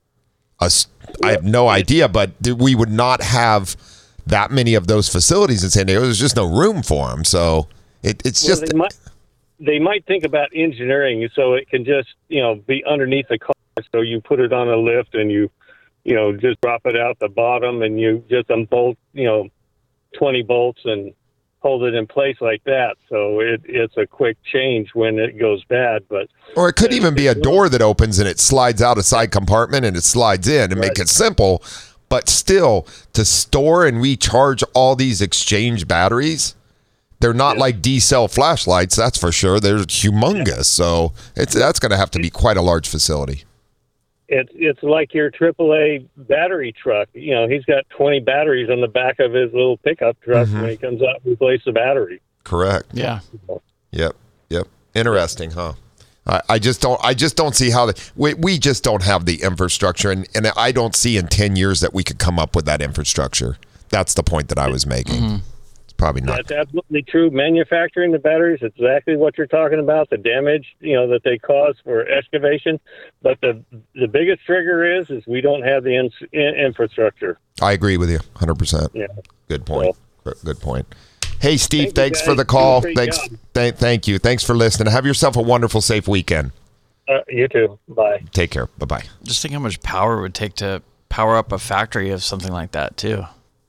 A s- I have no idea, but th- we would not have that many of those facilities in San Diego. There's just no room for them. So it, it's Well, just they might, they might think about engineering so it can just, you know, be underneath the car. So you put it on a lift and you, you know, just drop it out the bottom and you just unbolt, you know, twenty bolts and hold it in place like that. So it, it's a quick change when it goes bad. But or it could even be a door that opens and it slides out a side compartment and it slides in and make it simple. But still, to store and recharge all these exchange batteries, they're not like D-cell flashlights, that's for sure. They're humongous. So it's that's going to have to be quite a large facility. It's it's like your triple A battery truck. You know, he's got twenty batteries on the back of his little pickup truck Mhm. when he comes out and replace the battery. Correct. Yeah. Yep. Yep. Interesting, huh? I, I just don't. I just don't see how the, we we just don't have the infrastructure, and, and I don't see in ten years that we could come up with that infrastructure. That's the point that I was making. Mm-hmm. It's probably not. That's absolutely true. Manufacturing the batteries, exactly what you're talking about, the damage, you know, that they cause for excavation. But the the biggest trigger is is we don't have the in, in, infrastructure. I agree with you, one hundred percent. Yeah. Good point. Good point. Hey, Steve, Thank you, thanks guys. for the You call. do a great Thanks. job. Th- thank you. Thanks for listening. Have yourself a wonderful, safe weekend. Uh, you too. Bye. Take care. Bye bye. Just think how much power it would take to power up a factory of something like that too.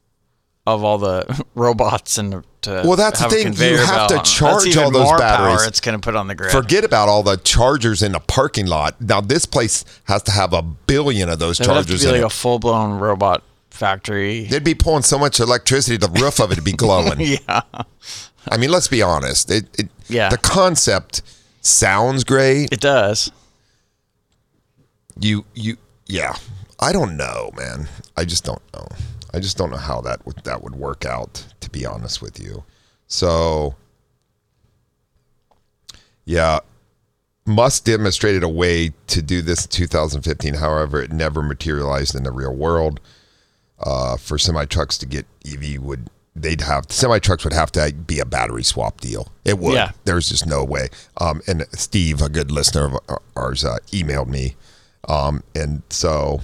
Of all the robots and to Well, that's the have a thing. You conveyor have to belt. charge That's even all those more batteries. Power it's going to put on the grid. Forget about all the chargers in the parking lot. Now, this place has to have a billion of those It would have to chargers be in like it. a full blown robot factory. They'd be pulling so much electricity, the roof of it would be glowing. Yeah. I mean, let's be honest. It, it, Yeah. The concept sounds great. It does. You, you, yeah. I don't know, man. I just don't know. I just don't know how that would that would work out, to be honest with you. So, yeah, Musk demonstrated a way to do this in two thousand fifteen. However, it never materialized in the real world. Uh, for semi trucks to get E V, would they'd have semi trucks would have to be a battery swap deal. It would. Yeah. There's just no way. Um, and Steve, a good listener of ours, uh, emailed me, um, and so.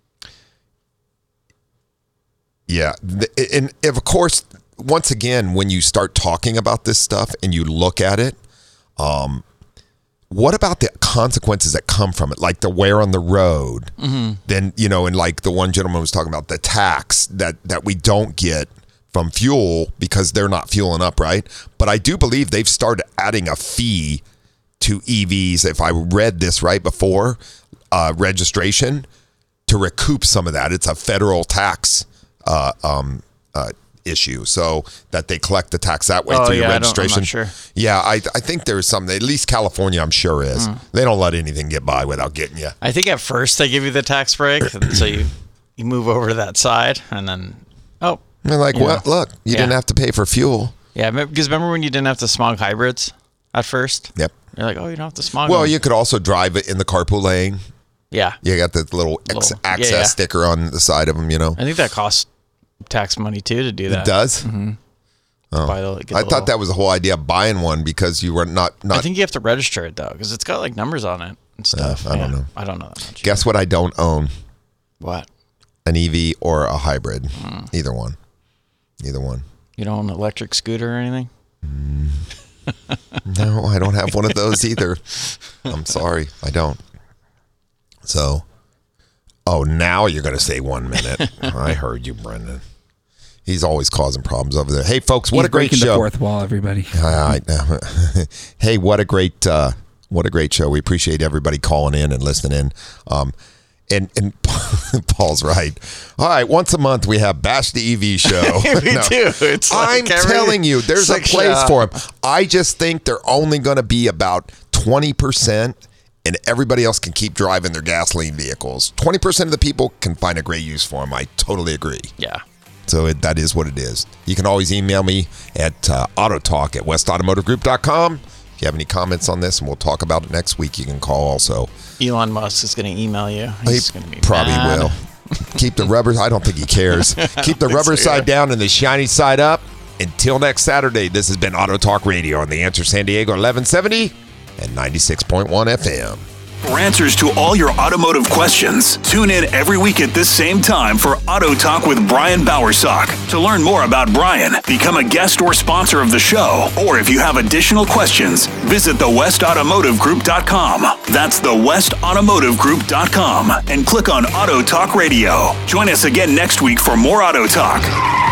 Yeah, and of course, once again, when you start talking about this stuff and you look at it, um, what about the consequences that come from it, like the wear on the road? Mm-hmm. Then, you know, and like the one gentleman was talking about, the tax that that we don't get from fuel because they're not fueling up, right? But I do believe they've started adding a fee to E Vs, if I read this right before, uh, registration, to recoup some of that. It's a federal tax Uh, um, uh, issue, so that they collect the tax that way Oh, through your yeah, I don't- I'm registration. not sure. Yeah, I I think there's some. At least California, I'm sure is. Mm. They don't let anything get by without getting you. I think at first they give you the tax break, so you you move over to that side, and then oh, And they're like, you what? know. Look, you Yeah. didn't have to pay for fuel. Yeah, because remember when you didn't have to smog hybrids at first? Yep. You're like, oh, you don't have to smog. Well, them. you could also drive it in the carpool lane. yeah. You got the little, ex- Little- yeah, access yeah. sticker on the side of them. You know, I think that costs tax money too to do that. it does. Mm-hmm. Oh. Buy the- get the I little- thought that was the whole idea of buying one because you were not not. I think you have to register it though, because it's got like numbers on it and stuff. I don't Yeah. know. I don't know that much. Guess what? I don't own What? an E V or a hybrid. Hmm. Either one. Either one. You don't own an electric scooter or anything? No, I don't have one of those either. I'm sorry, I don't. So, oh, now you're going to say one minute. I heard you, Brendan. He's always causing problems over there. Hey, folks, what He's a great breaking show! the fourth wall, everybody. I know. Hey, what a great, uh, what a great show! We appreciate everybody calling in and listening in. Um, and and Paul's right. All right, once a month we have Bash the E V show. We No. do. It's I'm like every telling you, there's a six place shot. for them. I just think they're only going to be about twenty percent, and everybody else can keep driving their gasoline vehicles. twenty percent of the people can find a great use for them. I totally agree. Yeah. So it, that is what it is. You can always email me at uh, autotalk at west automotive group dot com. If you have any comments on this, and we'll talk about it next week, you can call also. Elon Musk is going to email you. He's He going to be probably mad. will. Keep the rubber, I don't think he cares. Keep the rubber So, side yeah. down and the shiny side up. Until next Saturday, this has been Auto Talk Radio on The Answer San Diego eleven seventy and ninety-six point one F M. For answers to all your automotive questions, tune in every week at this same time for Auto Talk with Brian Bowersock. To learn more about Brian, become a guest or sponsor of the show, or if you have additional questions, visit the west automotive group dot com. That's the west automotive group dot com and click on Auto Talk Radio. Join us again next week for more Auto Talk.